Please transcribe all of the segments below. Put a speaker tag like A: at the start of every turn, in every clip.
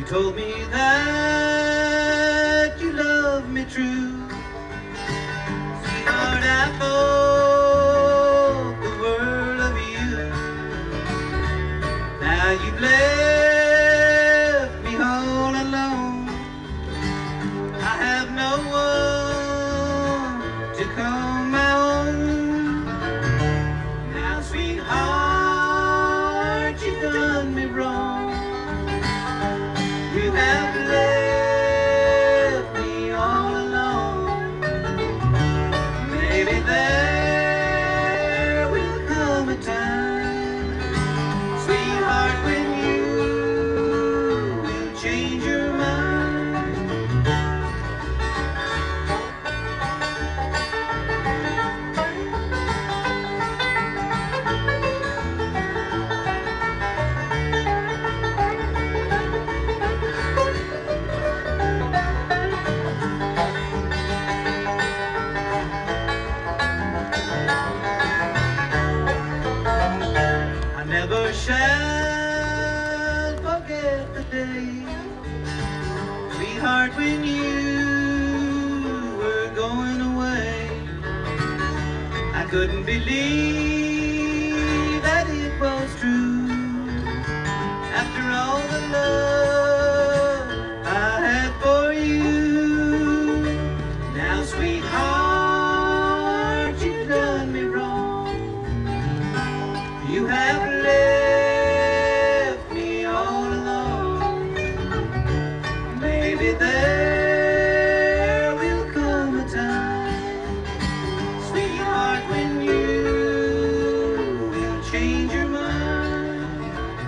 A: told me that you love me true. Sweetheart, I thought the world of you. Now you've left me all alone. I have no one to call my own. Now, sweetheart, you've done me wrong. You have left me all alone. Maybe there will come a time, sweetheart, when you will change your mind. Never shall forget the day, sweetheart, when you were going away. I couldn't believe that it was true. After all the love I had for you. Now, sweetheart, you've done me wrong. You have left me all alone. Maybe there will come a time, sweetheart, when you will change your mind.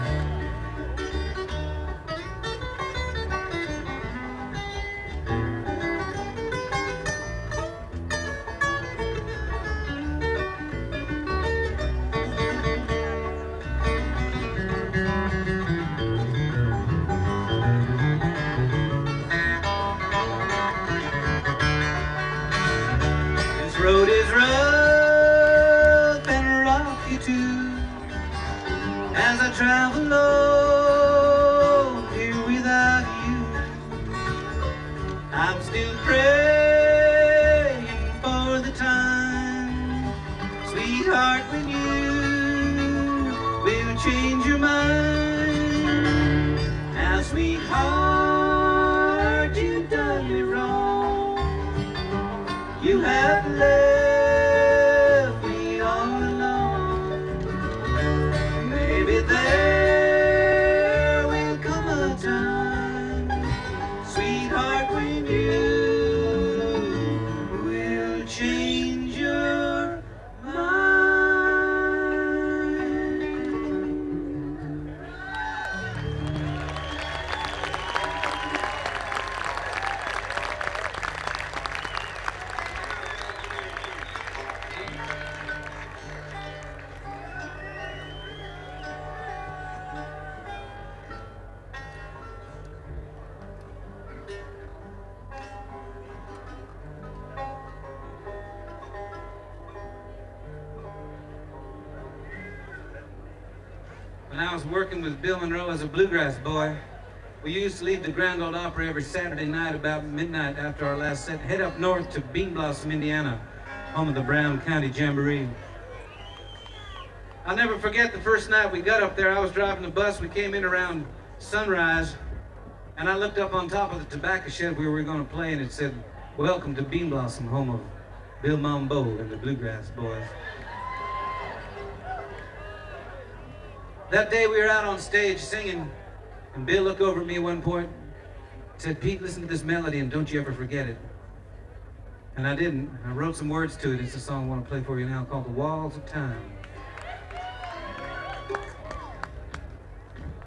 A: This road is rough and rocky too, as I travel alone here without you. I'm still praying for the time, sweetheart, when you will change your mind. Now, sweetheart, you've done me wrong. You have left me all alone. Maybe there will come a time, sweetheart, when you will change your mind. When I was working with Bill Monroe as a bluegrass boy, we used to leave the Grand Ole Opry every Saturday night about midnight after our last set, head up north to Bean Blossom, Indiana, home of the Brown County Jamboree. I'll never forget the first night we got up there. I was driving the bus. We came in around sunrise, and I looked up on top of the tobacco shed where we were going to play, and it said, "Welcome to Bean Blossom, home of Bill Monroe and the Bluegrass Boys." That day we were out on stage singing, and Bill looked over at me at one point and said, "Pete, listen to this melody and don't you ever forget it." And I didn't. I wrote some words to it. It's a song I want to play for you now called "The Walls of Time."